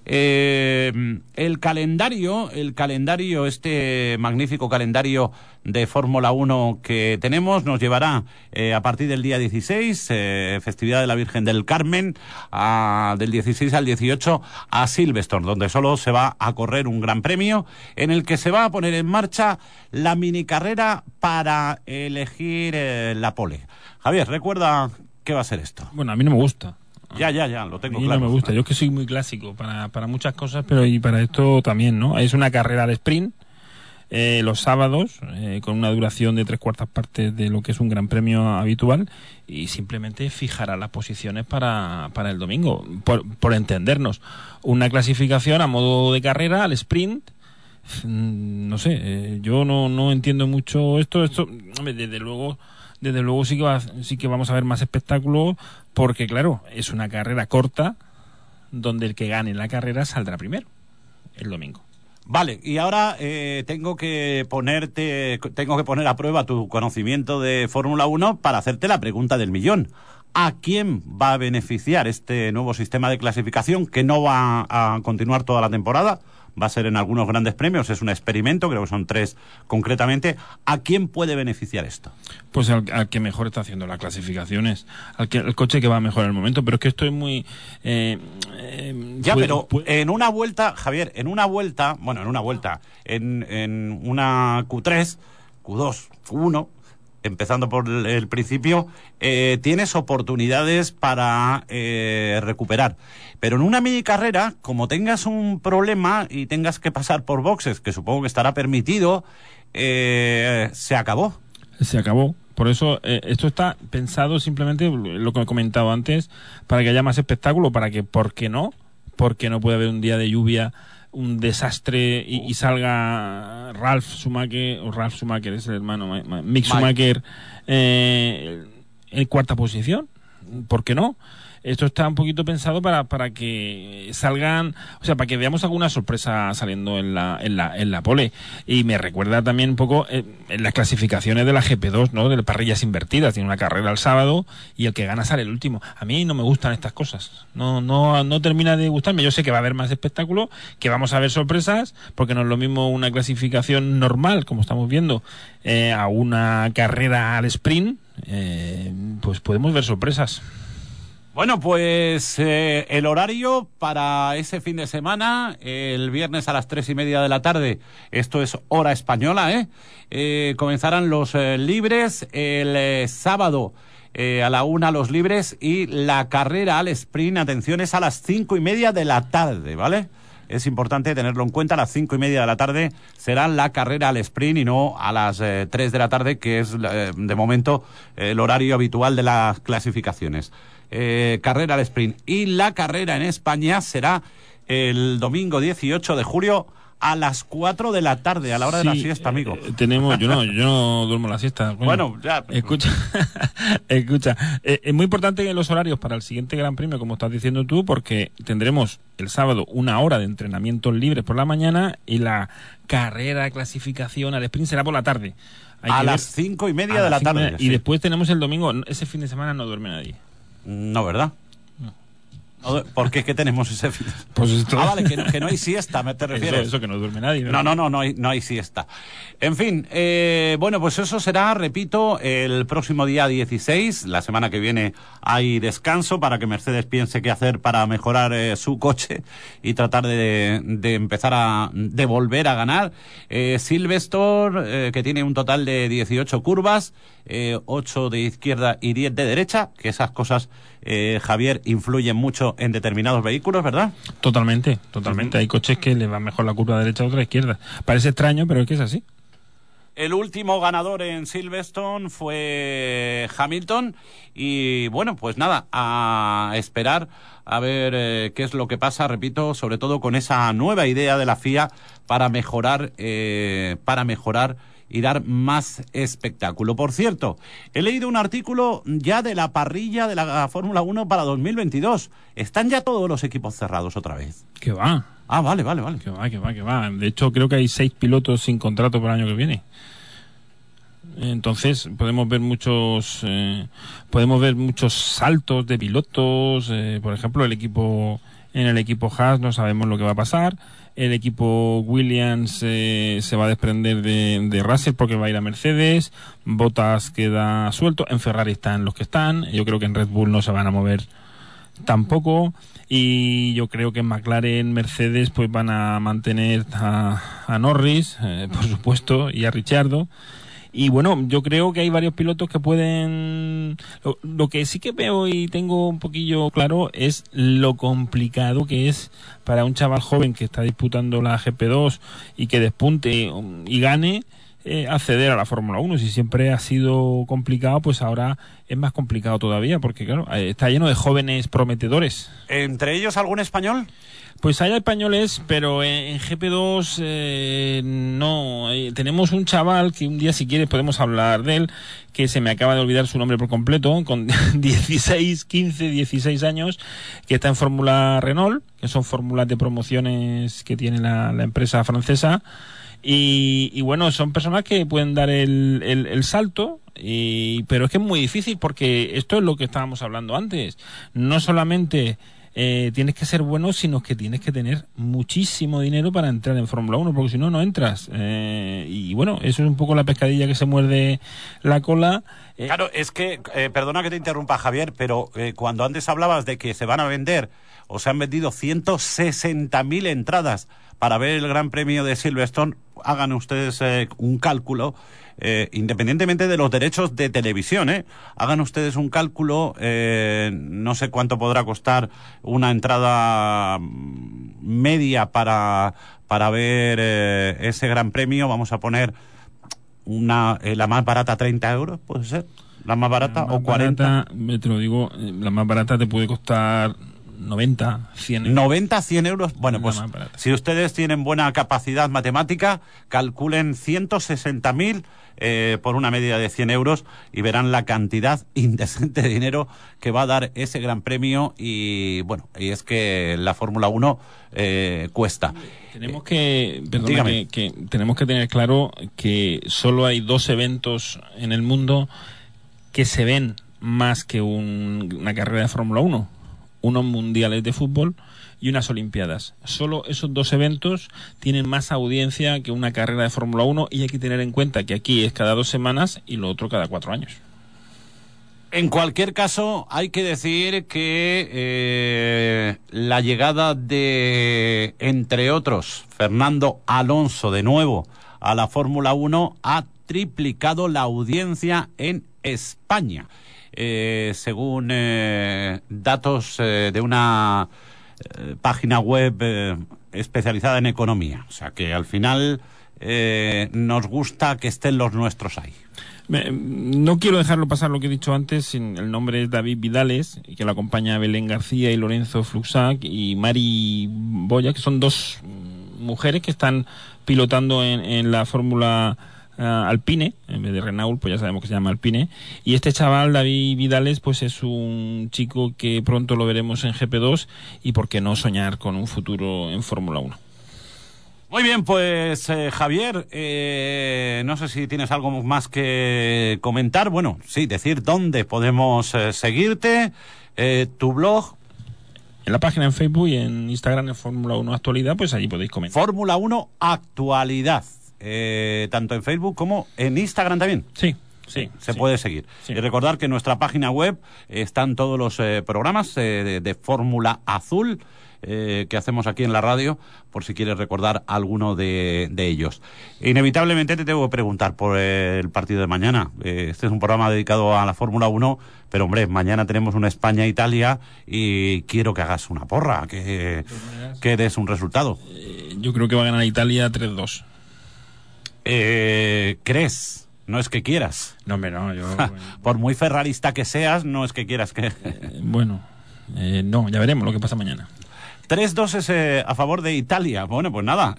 El calendario, este magnífico calendario de Fórmula 1 que tenemos, nos llevará a partir del día 16, festividad de la Virgen del Carmen, del 16 al 18 a Silverstone, donde solo se va a correr un gran premio, en el que se va a poner en marcha la minicarrera para elegir la pole. Javier, recuerda qué va a ser esto. Bueno, a mí no me gusta. Ya, lo tengo claro. No me gusta, yo es que soy muy clásico para muchas cosas, pero y para esto también, ¿no? Es una carrera al sprint, los sábados, con una duración de 3/4 partes de lo que es un gran premio habitual, y simplemente fijará las posiciones para el domingo, por entendernos. Una clasificación a modo de carrera al sprint. No sé, yo no entiendo mucho esto, hombre, desde luego sí que vamos a ver más espectáculo, porque claro, es una carrera corta donde el que gane la carrera saldrá primero el domingo. Vale, y ahora tengo que poner a prueba tu conocimiento de Fórmula 1 para hacerte la pregunta del millón. ¿A quién va a beneficiar este nuevo sistema de clasificación, que no va a continuar toda la temporada? Va a ser en algunos grandes premios, es un experimento, creo que son 3 concretamente. ¿A quién puede beneficiar esto? Pues al que mejor está haciendo las clasificaciones, al coche que va mejor en el momento, pero es que esto es muy... pero en una vuelta, Javier, en una Q3, Q2, Q1... empezando por el principio, tienes oportunidades para recuperar. Pero en una mini carrera, como tengas un problema y tengas que pasar por boxes, que supongo que estará permitido, se acabó. Se acabó. Por eso esto está pensado simplemente, lo que he comentado antes, para que haya más espectáculo, para que, ¿por qué no puede haber un día de lluvia, un desastre y salga Ralf Schumacher es el hermano, Mick Schumacher, en 4ª posición? ¿Por qué no? Esto está un poquito pensado para que salgan, o sea, para que veamos alguna sorpresa saliendo en la pole. Y me recuerda también un poco en las clasificaciones de la GP2, ¿no? De las parrillas invertidas. Tiene una carrera el sábado y el que gana sale el último. A mí no me gustan estas cosas. No termina de gustarme. Yo sé que va a haber más espectáculo, que vamos a ver sorpresas, porque no es lo mismo una clasificación normal, como estamos viendo, a una carrera al sprint. Pues podemos ver sorpresas. Bueno, pues el horario para ese fin de semana, el viernes a las 3:30 de la tarde, esto es hora española, comenzarán los libres, el sábado a la 1 los libres, y la carrera al sprint, atención, es a las 5:30 de la tarde, ¿vale? Es importante tenerlo en cuenta, a las 5:30 de la tarde será la carrera al sprint y no a las 3 de la tarde, que es de momento el horario habitual de las clasificaciones. Carrera al sprint. Y la carrera en España será el domingo 18 de julio a las 4 de la tarde, a la hora de la siesta, amigo. Yo no duermo la siesta. Bueno, ya. Escucha, es muy importante los horarios para el siguiente Gran Premio, como estás diciendo tú, porque tendremos el sábado 1 hora de entrenamientos libres por la mañana y la carrera de clasificación al sprint será por la tarde. A las 5:30 de la tarde. Y después tenemos el domingo. Ese fin de semana no duerme nadie. No, ¿verdad? Porque es que tenemos ese fin. Pues esto... vale, que no hay siesta, ¿me te refieres? Eso que no duerme nadie. No hay siesta. En fin, bueno, pues eso será, repito, el próximo día 16. La semana que viene hay descanso para que Mercedes piense qué hacer para mejorar su coche y tratar de empezar de volver a ganar. Silverstone, que tiene un total de 18 curvas, 8 de izquierda y 10 de derecha, que esas cosas, Javier, influyen mucho en determinados vehículos, ¿verdad? Totalmente. Hay coches que le va mejor la curva derecha a otra izquierda. Parece extraño, pero es que es así. El último ganador en Silverstone fue Hamilton y bueno, pues nada, a esperar a ver qué es lo que pasa, repito, sobre todo con esa nueva idea de la FIA para mejorar y dar más espectáculo. Por cierto, he leído un artículo ya de la parrilla de la Fórmula 1 para 2022. Están ya todos los equipos cerrados otra vez. ¿Qué va? Ah, vale. Que va. De hecho, creo que hay 6 pilotos sin contrato para el año que viene. Entonces, podemos ver muchos saltos de pilotos. Por ejemplo, en el equipo Haas no sabemos lo que va a pasar. El equipo Williams se va a desprender de Russell porque va a ir a Mercedes. Bottas queda suelto. En Ferrari están los que están. Yo creo que en Red Bull no se van a mover tampoco. Y yo creo que en McLaren, Mercedes, pues van a mantener a Norris, por supuesto, y a Ricciardo. Y bueno, yo creo que hay varios pilotos que pueden... Lo que sí que veo y tengo un poquillo claro es lo complicado que es para un chaval joven que está disputando la GP2 y que despunte y gane, acceder a la Fórmula 1. Si siempre ha sido complicado, pues ahora es más complicado todavía, porque claro, está lleno de jóvenes prometedores. ¿Entre ellos algún español? Pues hay españoles, pero en16 no. Tenemos un chaval que un día, si quieres, podemos hablar de él, que se me acaba de olvidar su nombre por completo, con 16 años, que está en Fórmula Renault, que son fórmulas de promociones que tiene la empresa francesa. Y bueno, son personas que pueden dar el salto, pero es que es muy difícil porque esto es lo que estábamos hablando antes. No solamente tienes que ser bueno, sino que tienes que tener muchísimo dinero para entrar en Fórmula 1, porque si no, no entras. Y bueno, eso es un poco la pescadilla que se muerde la cola. Claro, es que, perdona que te interrumpa, Javier, pero cuando antes hablabas de que se van a vender o se han vendido 160.000 entradas para ver el Gran Premio de Silverstone, hagan ustedes un cálculo, independientemente de los derechos de televisión, hagan ustedes un cálculo, no sé cuánto podrá costar una entrada media para ver ese Gran Premio. Vamos a poner la más barata, 30 euros, ¿puede ser? ¿La más barata o 40? Te lo digo, la más barata te puede costar 90, 100 euros. 90, 100 euros. Bueno, pues si ustedes tienen buena capacidad matemática, calculen 160.000 por una media de 100 euros y verán la cantidad indecente de dinero que va a dar ese Gran Premio. Y bueno, y es que la Fórmula 1 cuesta. Tenemos que tener claro que solo hay 2 eventos en el mundo que se ven más que una carrera de Fórmula 1. Unos mundiales de fútbol y unas olimpiadas. Solo esos 2 eventos tienen más audiencia que una carrera de Fórmula 1 y hay que tener en cuenta que aquí es cada 2 semanas y lo otro cada 4 años. En cualquier caso, hay que decir que la llegada de, entre otros, Fernando Alonso de nuevo a la Fórmula 1 ha triplicado la audiencia en España. Según datos de una página web especializada en economía. O sea que al final nos gusta que estén los nuestros ahí. No quiero dejarlo pasar lo que he dicho antes. El nombre es David Vidales, y que lo acompaña Belén García y Lorenzo Fluxac y Mari Boya, que son 2 mujeres que están pilotando en la Fórmula Alpine, en vez de Renault, pues ya sabemos que se llama Alpine. Y este chaval, David Vidales, pues es un chico que pronto lo veremos en GP2 y por qué no soñar con un futuro en Fórmula 1. Muy bien, pues Javier, no sé si tienes algo más que comentar. Bueno, sí, decir dónde podemos seguirte, tu blog. En la página en Facebook y en Instagram en Fórmula 1 Actualidad, pues allí podéis comentar. Fórmula 1 Actualidad, tanto en Facebook como en Instagram también. Sí. Se puede seguir. Sí. Y recordar que en nuestra página web están todos los programas de Fórmula Azul que hacemos aquí en la radio, por si quieres recordar alguno de ellos. Inevitablemente te tengo que preguntar por el partido de mañana. Este es un programa dedicado a la Fórmula 1, pero hombre, mañana tenemos una España-Italia y quiero que hagas una porra, que des un resultado. Yo creo que va a ganar Italia 3-2. ¿Crees? No es que quieras. No, hombre, no. Yo, por muy ferrarista que seas, no es que quieras que... no, ya veremos lo que pasa mañana. 3-2 es a favor de Italia. Bueno, pues nada,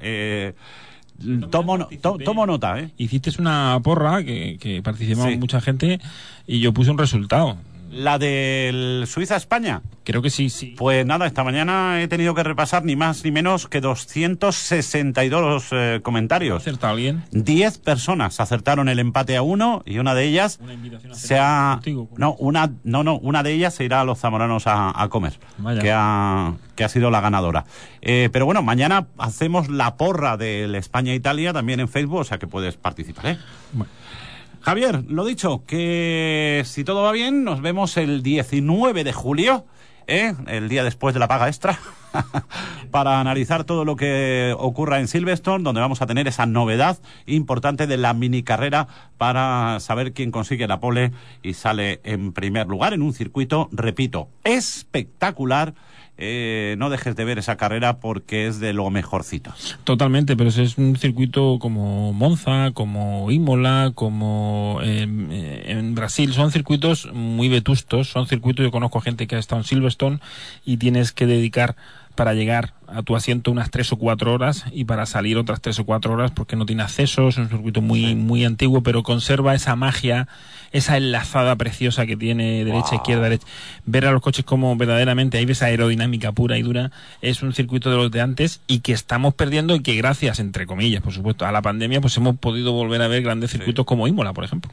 tomo nota. Hiciste una porra que participó mucha gente y yo puse un resultado. ¿La del Suiza-España? Creo que sí. Pues nada, esta mañana he tenido que repasar ni más ni menos que 262 comentarios. ¿Ha acertado alguien? 10 personas acertaron el empate a 1 y una de ellas una de ellas se irá a los zamoranos a comer. Vaya. Que ha sido la ganadora. Pero bueno, mañana hacemos la porra del España-Italia también en Facebook, o sea que puedes participar, Bueno. Javier, lo dicho, que si todo va bien, nos vemos el 19 de julio, el día después de la paga extra, para analizar todo lo que ocurra en Silverstone, donde vamos a tener esa novedad importante de la mini carrera para saber quién consigue la pole y sale en primer lugar en un circuito, repito, espectacular. No dejes de ver esa carrera porque es de lo mejorcito. Totalmente, pero es un circuito como Monza, como Imola, como en Brasil. Son circuitos muy vetustos, son circuitos, yo conozco gente que ha estado en Silverstone y tienes que dedicar para llegar a tu asiento unas 3 o 4 horas y para salir otras 3 o 4 horas porque no tiene accesos. Es un circuito muy antiguo, pero conserva esa magia, esa enlazada preciosa que tiene derecha, izquierda, derecha. Ver a los coches como verdaderamente ahí ves aerodinámica pura y dura. Es un circuito de los de antes y que estamos perdiendo y que gracias, entre comillas, por supuesto, a la pandemia, pues hemos podido volver a ver grandes circuitos como Imola, por ejemplo.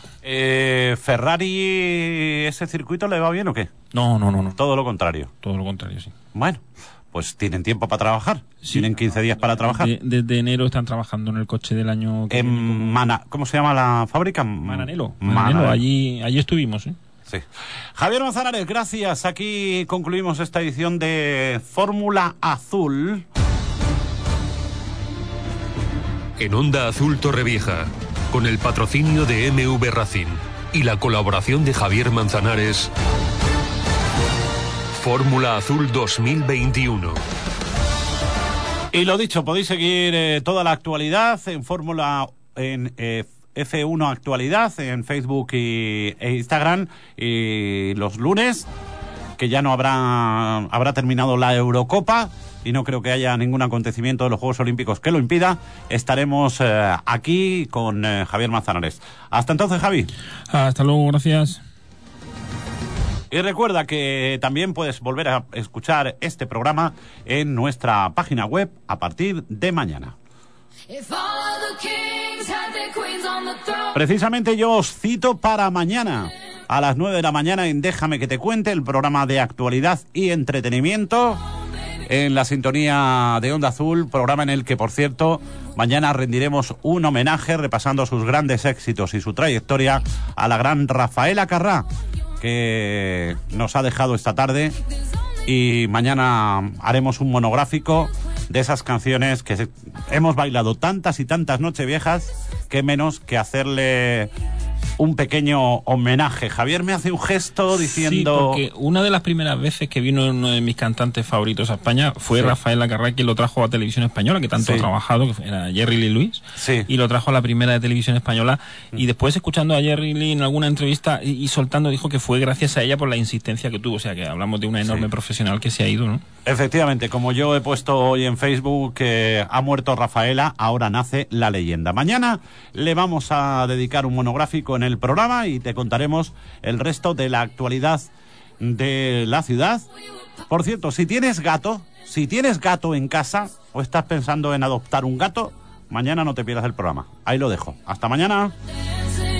¿Ferrari ese circuito le va bien o qué? No. Todo lo contrario. Todo lo contrario, sí. Bueno, pues tienen tiempo para trabajar. Sí. Tienen 15 días para trabajar. Desde enero están trabajando en el coche del año que viene. ¿Cómo se llama la fábrica? Maranello. Allí estuvimos, ¿eh? Sí. Javier Manzanares, gracias. Aquí concluimos esta edición de Fórmula Azul. En Onda Azul Torrevieja, con el patrocinio de MV Racing y la colaboración de Javier Manzanares, Fórmula Azul 2021. Y lo dicho, podéis seguir toda la actualidad en Fórmula en F1 Actualidad en Facebook e Instagram, y los lunes, que ya no habrá terminado la Eurocopa y no creo que haya ningún acontecimiento de los Juegos Olímpicos que lo impida, estaremos aquí con Javier Manzanares. Hasta entonces, Javi. Hasta luego, gracias. Y recuerda que también puedes volver a escuchar este programa en nuestra página web a partir de mañana. Precisamente yo os cito para mañana a las 9 de la mañana en Déjame que te cuente, el programa de actualidad y entretenimiento en la sintonía de Onda Azul, programa en el que, por cierto, mañana rendiremos un homenaje repasando sus grandes éxitos y su trayectoria a la gran Rafaela Carrà, que nos ha dejado esta tarde, y mañana haremos un monográfico de esas canciones que hemos bailado tantas y tantas nocheviejas, que menos que hacerle un pequeño homenaje. Javier me hace un gesto diciendo... Sí, porque una de las primeras veces que vino uno de mis cantantes favoritos a España fue Rafael Lacarra, quien lo trajo a Televisión Española, que tanto ha trabajado, que era Jerry Lee Lewis, y lo trajo a la primera de Televisión Española, y después escuchando a Jerry Lee en alguna entrevista y soltando, dijo que fue gracias a ella por la insistencia que tuvo, o sea que hablamos de una enorme profesional que se ha ido, ¿no? Efectivamente, como yo he puesto hoy en Facebook que ha muerto Rafaela, ahora nace la leyenda. Mañana le vamos a dedicar un monográfico en el programa y te contaremos el resto de la actualidad de la ciudad. Por cierto, si tienes gato en casa o estás pensando en adoptar un gato, mañana no te pierdas el programa. Ahí lo dejo. Hasta mañana.